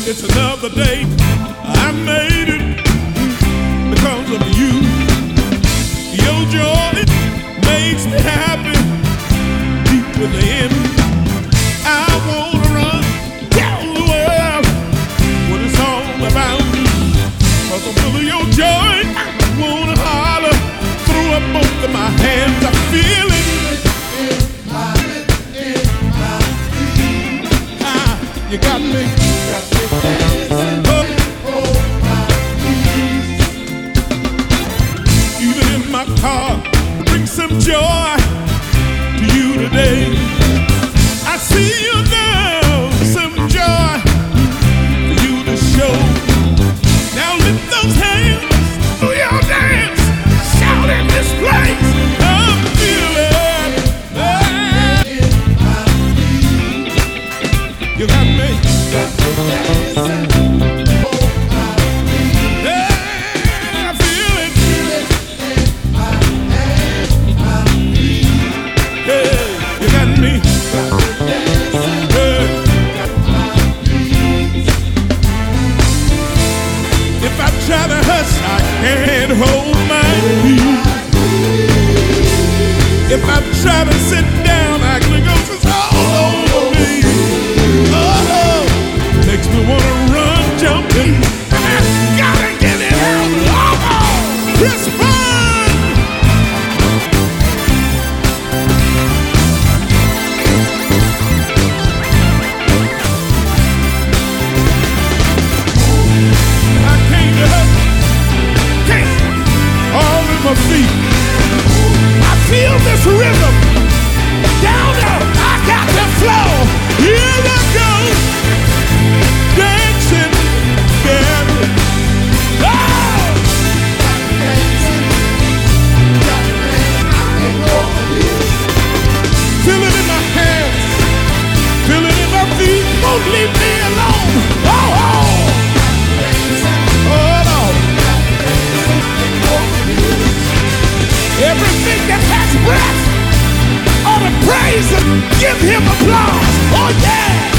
It's another day. I made it because of you. Your joy makes me happy deep within. I wanna run down the world what it's all about. Cause I'm full of your joy. I wanna holler, throw up both of my hands. I feel it. You got me. Even in my car, bring some joy to you today. I see you now, some joy for you to show. Now lift those hands, do your dance, shout in this place. I'm feeling. You got me. Try to hush, I can't hold my peace. If I try to sit down, I can go all over me. Oh, makes me wanna run, jump in, and I gotta get it out. Oh, respond. My feet. I feel this rhythm down there. I got to flow. Here I go, dancing again. Oh! Feel it in my hands, feel it in my feet. Won't leave me alone. Oh, oh. Everything that has breath ought to praise and give him applause. Oh yeah!